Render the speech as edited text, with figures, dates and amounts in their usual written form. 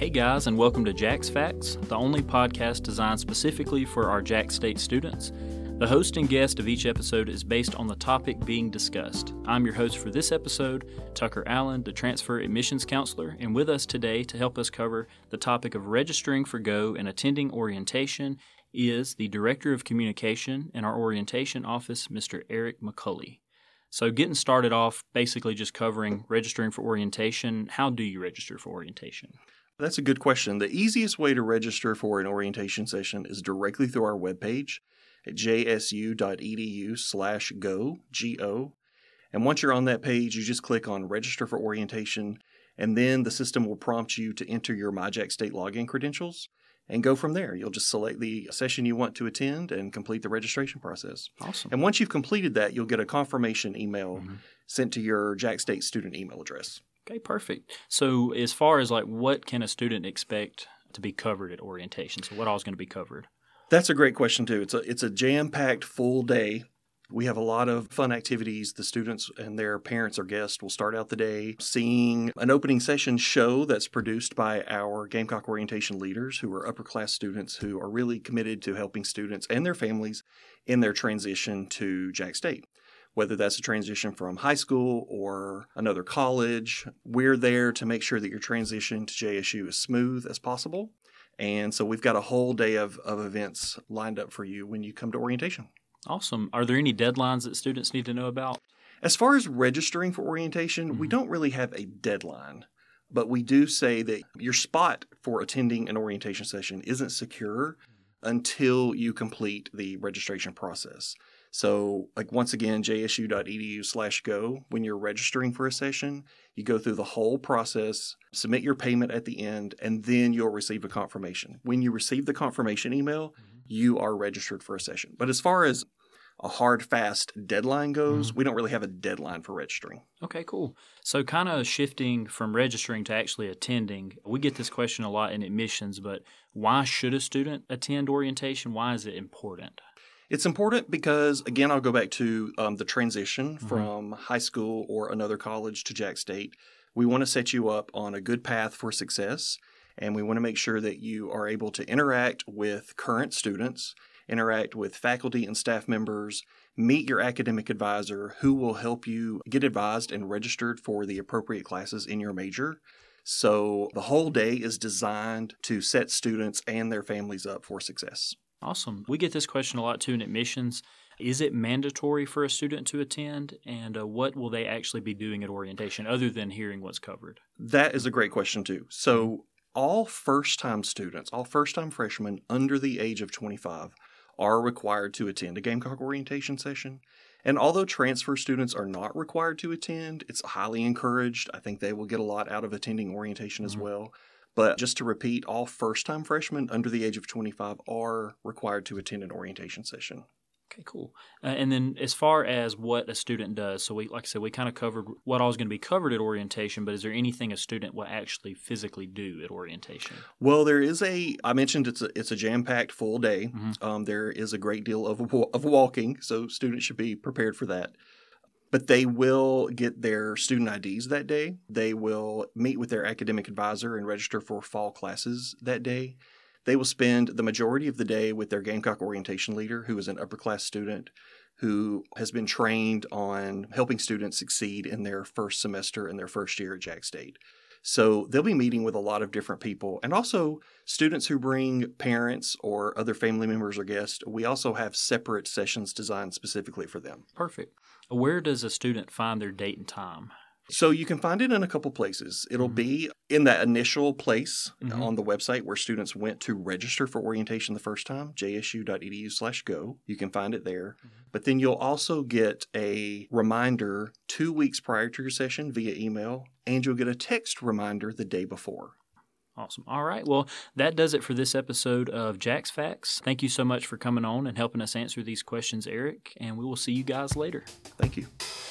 Hey guys, and welcome to Jack's Facts, the only podcast designed specifically for our Jack State students. The host and guest of each episode is based on the topic being discussed. I'm your host for this episode, Tucker Allen, the transfer admissions counselor, and with us today to help us cover the topic of registering for GO and attending orientation is the Director of Communication in our orientation office, Mr. Eric McCulley. So getting started off, basically just covering registering for orientation. How do you register for orientation? That's a good question. The easiest way to register for an orientation session is directly through our webpage at jsu.edu/go, G-O. And once you're on that page, you just click on Register for Orientation, and then the system will prompt you to enter your MyJack State login credentials and go from there. You'll just select the session you want to attend and complete the registration process. Awesome. And once you've completed that, you'll get a confirmation email sent to your Jack State student email address. Okay, perfect. So as far as what can a student expect to be covered at orientation? So what all is going to be covered? That's a great question, too. It's a jam-packed full day. We have a lot of fun activities. The students and their parents or guests will start out the day seeing an opening session show that's produced by our Gamecock orientation leaders, who are upper-class students who are really committed to helping students and their families in their transition to Jack State. Whether that's a transition from high school or another college, we're there to make sure that your transition to JSU is smooth as possible. And so we've got a whole day of events lined up for you when you come to orientation. Awesome. Are there any deadlines that students need to know about? As far as registering for orientation, we don't really have a deadline, but we do say that your spot for attending an orientation session isn't secure until you complete the registration process. So, once again, jsu.edu/go, when you're registering for a session, you go through the whole process, submit your payment at the end, and then you'll receive a confirmation. When you receive the confirmation email, you are registered for a session. But as far as a hard, fast deadline goes, we don't really have a deadline for registering. Okay, cool. So kind of shifting from registering to actually attending, we get this question a lot in admissions, but why should a student attend orientation? Why is it important? It's important because, again, I'll go back to the transition from high school or another college to Jack State. We want to set you up on a good path for success, and we want to make sure that you are able to interact with current students, interact with faculty and staff members, meet your academic advisor who will help you get advised and registered for the appropriate classes in your major. So the whole day is designed to set students and their families up for success. Awesome. We get this question a lot too in admissions. Is it mandatory for a student to attend, and what will they actually be doing at orientation other than hearing what's covered? That is a great question too. So all first-time students, all first-time freshmen under the age of 25 are required to attend a Gamecock orientation session. And although transfer students are not required to attend, it's highly encouraged. I think they will get a lot out of attending orientation as well. But just to repeat, all first-time freshmen under the age of 25 are required to attend an orientation session. Okay, cool. And then as far as what a student does, so like I said, we kind of covered what all is going to be covered at orientation, but is there anything a student will actually physically do at orientation? Well, I mentioned it's a jam-packed full day. There is a great deal of walking, so students should be prepared for that. But they will get their student IDs that day. They will meet with their academic advisor and register for fall classes that day. They will spend the majority of the day with their Gamecock orientation leader, who is an upper-class student who has been trained on helping students succeed in their first semester and their first year at Jack State. So they'll be meeting with a lot of different people, and also students who bring parents or other family members or guests. We also have separate sessions designed specifically for them. Perfect. Where does a student find their date and time? So you can find it in a couple places. It'll be in that initial place on the website where students went to register for orientation the first time, jsu.edu/go. You can find it there. But then you'll also get a reminder 2 weeks prior to your session via email, and you'll get a text reminder the day before. Awesome. All right. Well, that does it for this episode of Jack's Facts. Thank you so much for coming on and helping us answer these questions, Eric, and we will see you guys later. Thank you.